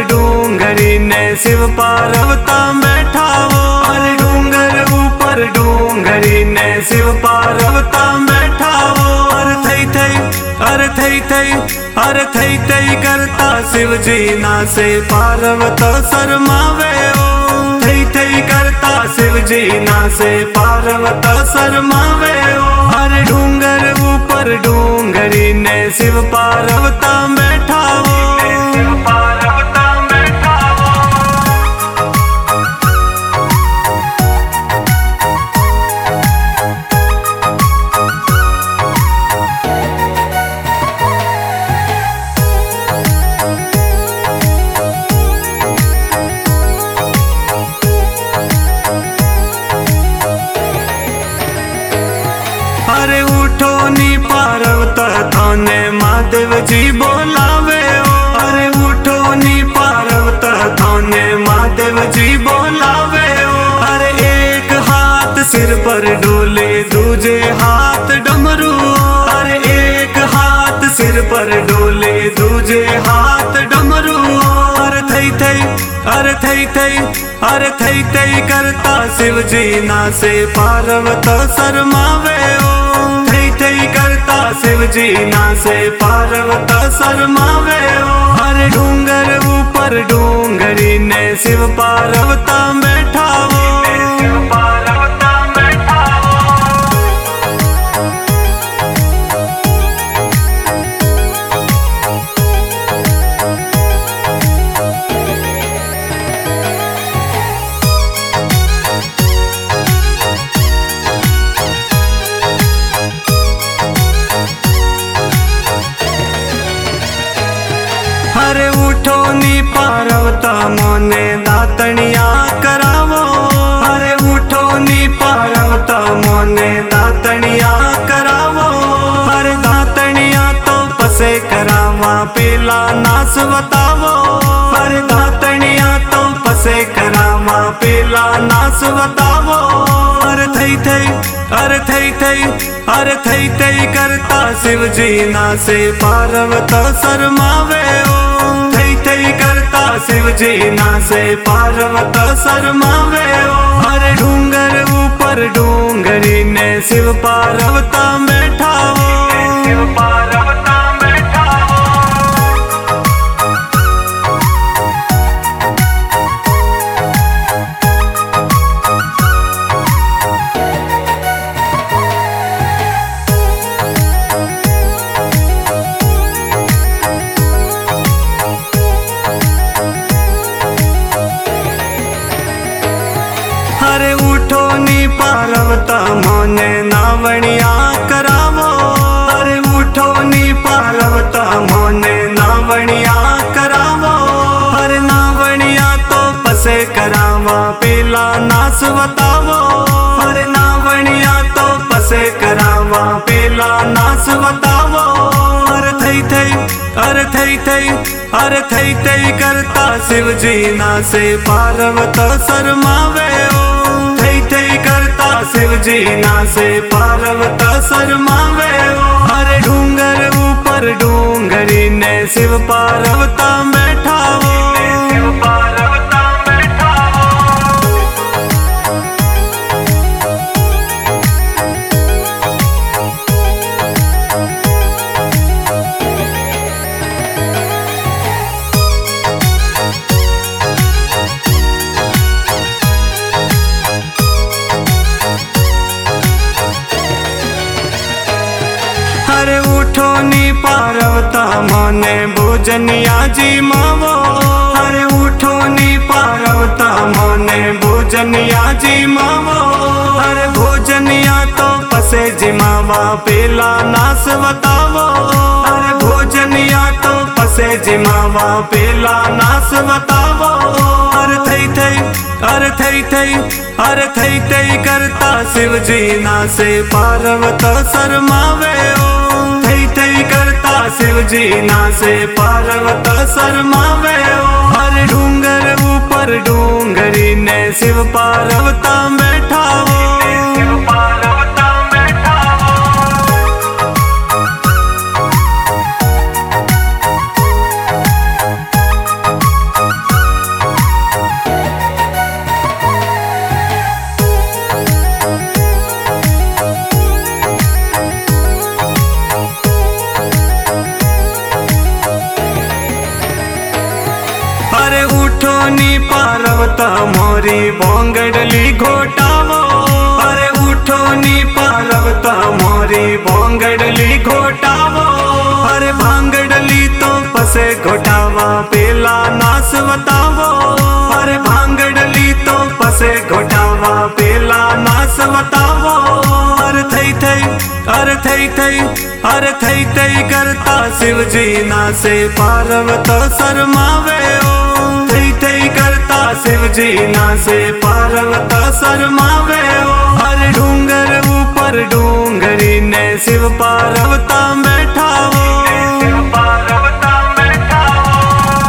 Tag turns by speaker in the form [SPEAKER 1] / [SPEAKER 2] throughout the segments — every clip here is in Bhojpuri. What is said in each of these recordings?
[SPEAKER 1] डूंगरी ने शिव पार्वता बैठा वो। अरे डूंगर ऊपर डूंगरी ने शिव पार्वता बैठा वो। अरे थई थई अरे थई थई अरे थई थई करता शिव जी ना से पार्वत शर्मावे ओ। थई थई करता शिव जी ना से पार्वत शर्मावे ओ। अरे डूंगर ऊपर डूंगरी ने शिव पार्वता बैठा वो। शिव पार्वता बैठा वो। अरे उठो नी पार्वत थाने महादेव जी बोलावे ओ। अरे उठो नी पार्वत थाने महादेव जी बोलावे ओ। अरे एक हाथ सिर पर डोले दूजे हाथ डमरू। अरे एक हाथ सिर पर डोले दूजे हाथ डमरू। अरे थई थई अरे थई थई अरे थई थई करता शिव जी ना से पार्वत शर्मावे ओ। थई थई करता शिव जी ना से पार्वत शर्मावे ओ। अरे डूंगर ऊपर डूंगरी ने शिव पार्वता बैठा वो। शिव पार्वता बैठा वो। अरे उठो नी पार्वता मोने दातनिया करावो। अरे उठो नी पार्वता मोने दातनिया करावो। अरे दातनिया तो पसे करावा पेला नास बतावो। अरे दातनिया तो पसे करावा पेला नास बतावो। अरे थई थई अरे थई थई अरे थई थई करता शिव जी ना से पार्वत शर्मावे ओ। थई थई करता शिव जी ना से पार्वत शर्मावे ओ। अरे डूंगर ऊपर डूंगरी ने शिव पार्वता बैठा वो। शिव पार्वता बैठा वो। अरे उठो नी पार्वता मोने नावणिया करावो। अरे उठो नी पार्वता मोने नावणिया करावो। अरे नावणिया तो पसे करावा पेला नास बतावो। अरे नावणिया तो पसे करावा पेला नास बतावो। अरे थई थई अरे थई थई अरे थई थई करता शिव जी ना से पार्वत शर्मावे ओ। थई थई करता शिव जी ना से पार्वत शर्मावे ओ। अरे डूंगर ऊपर डूंगरी ने शिव पार्वता बैठा वो। शिव पार्वता बैठा वो। अरे उठो नी पार्वता मोने भोजनिया जी मावो। अरे उठो नी पार्वता मोने भोजनिया जी मावो। अरे भोजनिया तो पसे जिमावा पेला नास बतावो। अरे भोजनिया तो पसे जिमावा पेला नास बतावो। अरे थई थई अरे थई थई अरे थई थई करता शिव जी ना से पार्वत शर्मावे ओ। थई थई करता शिव जी ना से पार्वत शर्मावे ओ। अरे डूंगर ऊपर डूंगरी ने शिव पार्वता बैठा वो। शिव पार्वता बैठा वो। पार्वता मोरी भोंगडली घोटावो। अरे उठो नी पार्वता मोरी भोंगडली घोटावो। अरे भांगडली तो पसे घोटावा पेला नास बतावो। अरे भांगडली तो पसे घोटावा पेला नास बतावो। अरे थई थई अरे थई थई अरे थई थई करता शिवजी नासे पार्वता शर्मावे ओ। थई थई करता शिवजी नासे पार्वता शर्मावे ओ। अरे डूंगर ऊपर डूंगरी ने शिव पार्वता बैठा हो। शिव पार्वता बैठा हो।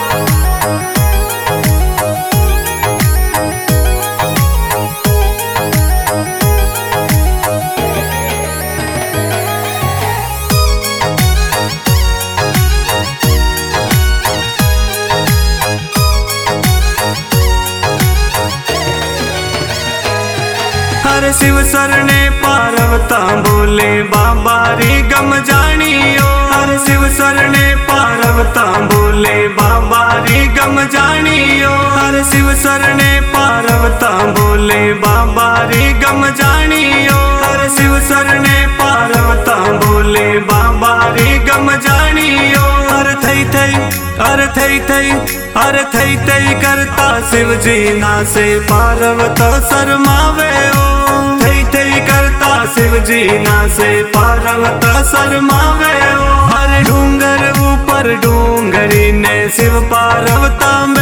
[SPEAKER 1] हर शिव सरने पार्वता बोले बाबा री गम जानियो। हर शिव सरने पार्वता बोले बाबा री गम जानियो। हर शिव सरने पार्वता बोले बाबा री गम जानियो। हर शिव सरने पार्वता बोले बाबा री गम जानियो। हर थई थई अरे थई थई अरे थई थई करता शिवजी नासे पार्वता शर्मावे ओ। थई थई करता शिवजी नासे पार्वता शर्मावे ओ। हर डूंगर ऊपर डूंगरी ने शिव पार्वता